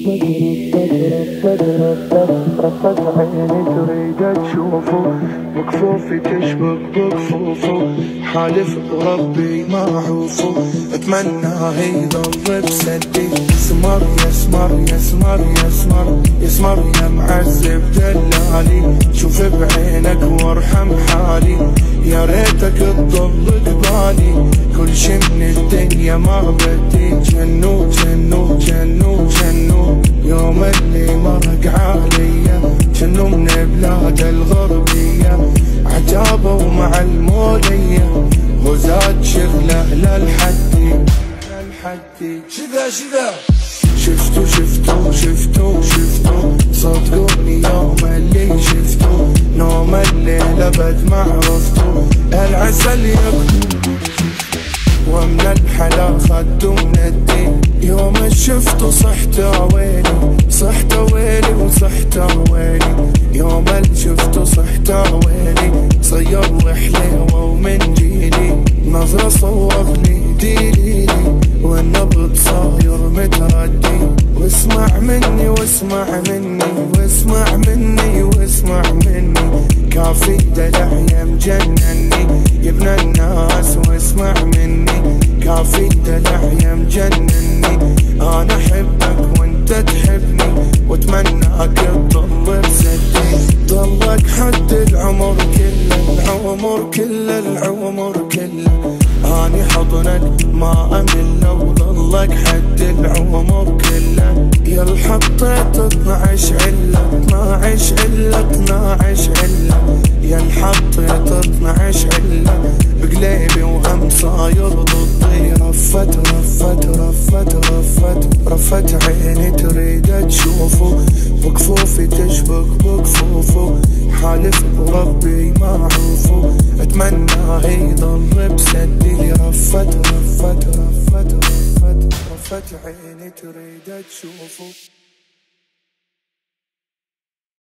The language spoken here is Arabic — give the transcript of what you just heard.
رفت عيني تريد تشوفه، بكفوفي تشبك بكفوفه، حالف وربي ما اعوفه، اتمناه يضل بسدي. يسمر يسمر يسمر يسمر يسمر يا معذب دلالي، شوف بعينك وارحم حالي، يا ريتك تضل قبالي. كل شي من الدنيا ما بدي، جنو جنو جنو جنو، يوم اللي مرق عليا جنو من بلاد الغربية، عجابه مع المولية وزاد شغله للحدي. شذا شفتو شفتو شفتو شفتو، صدقوني يوم اللي شفتو نوم الليل ابد ما عرفتو. العسل يكتو ومن الحلا خدو من الدين، يوم شفتو صحت ويلي صحت ويلي وصحت ويلي، يوم شفتو صحت ويلي صير وحليوه ومن جيلي، نظرة صور لي ديلي والنبض صاير متردي. واسمع مني واسمع مني واسمع مني واسمع مني، كافي دلع يا مجنني يا ابن الناس. واسمع مني كافي دلع يا مجنني، انا احبك وانت تحبني، واتمناك تضل بسدي. ضلك حد العمر كله العمر كله العمر كله، اني حضنك ما امل وضلك حد العمر كله. يا الحطيت 12 عله 12 عله 12 عله، يا الحطيت 12 عله بقليبي وهم صاير ضدي. رفت رفت رفت رفت رفت عيني تريد تشوفه، بكفوفي تشبك بكفوفه، حالف وربي ما اعوفه، اتمناه يضل بسدي. رفت رفت رفت رفت رفت عيني تريد تشوفه.